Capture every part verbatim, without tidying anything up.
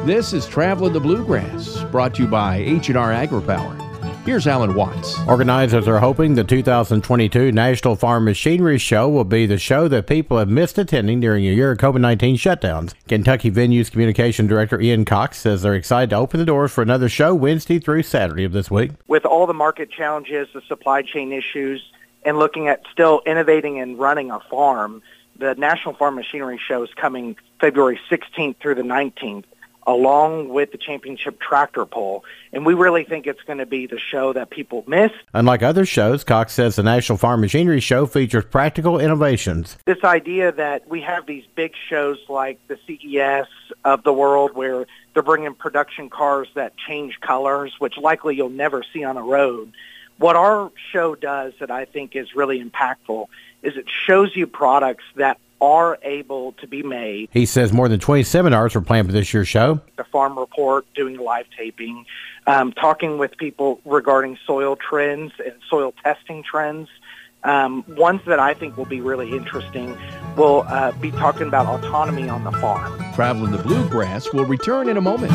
This is Traveling the Bluegrass, brought to you by H and R AgriPower. Here's Alan Watts. Organizers are hoping the two thousand twenty-two National Farm Machinery Show will be the show that people have missed attending during a year of COVID nineteen shutdowns. Kentucky Venues Communication Director Ian Cox says they're excited to open the doors for another show Wednesday through Saturday of this week. With all the market challenges, the supply chain issues, and looking at still innovating and running a farm, the National Farm Machinery Show is coming February sixteenth through the nineteenth. Along with the championship tractor pull. And we really think it's going to be the show that people miss. Unlike other shows, Cox says the National Farm Machinery Show features practical innovations. This idea that we have these big shows like the C E S of the world where they're bringing production cars that change colors, which likely you'll never see on a road. What our show does that I think is really impactful is it shows you products that are able to be made. He says more than twenty seminars were planned for this year's show. The Farm Report, doing live taping, um, talking with people regarding soil trends and soil testing trends. Um, ones that I think will be really interesting will uh, be talking about autonomy on the farm. Traveling the Bluegrass will return in a moment.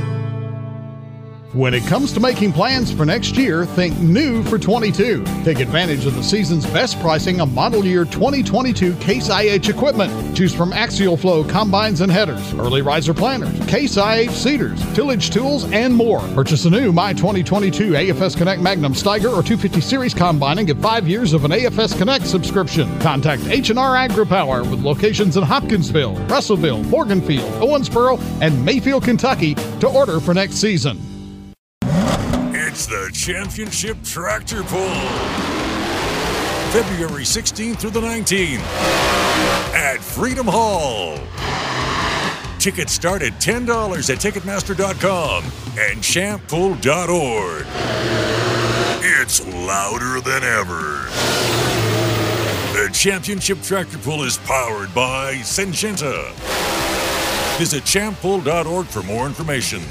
When it comes to making plans for next year, think new for twenty-two. Take advantage of the season's best pricing on model year twenty twenty-two Case I H equipment. Choose from Axial Flow combines and headers, early riser planters, Case I H seeders, tillage tools, and more. Purchase a new My twenty twenty-two A F S Connect Magnum Steiger or two fifty Series combine and get five years of an A F S Connect subscription. Contact H and R AgriPower with locations in Hopkinsville, Russellville, Morganfield, Owensboro, and Mayfield, Kentucky to order for next season. It's the Championship Tractor Pull, February sixteenth through the nineteenth at Freedom Hall. Tickets start at ten dollars at Ticketmaster dot com and champ pull dot org. It's louder than ever. The Championship Tractor Pull is powered by Syngenta. Visit champ pull dot org for more information.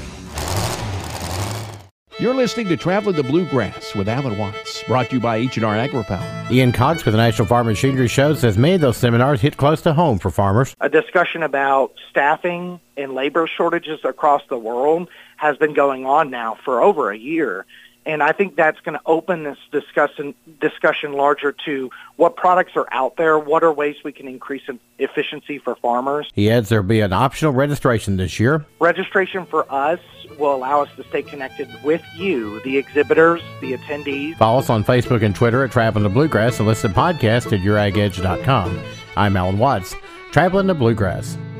You're listening to Traveling the Bluegrass with Alan Watts, brought to you by H and R AgriPower. Ian Cox with the National Farm Machinery Show says many of those seminars hit close to home for farmers. A discussion about staffing and labor shortages across the world has been going on now for over a year. And I think that's going to open this discussion discussion larger to what products are out there, what are ways we can increase efficiency for farmers. He adds there will be an optional registration this year. Registration for us will allow us to stay connected with you, the exhibitors, the attendees. Follow us on Facebook and Twitter at Traveling the Bluegrass and listen to podcasts at your ag edge dot com. I'm Alan Watts, Traveling the Bluegrass.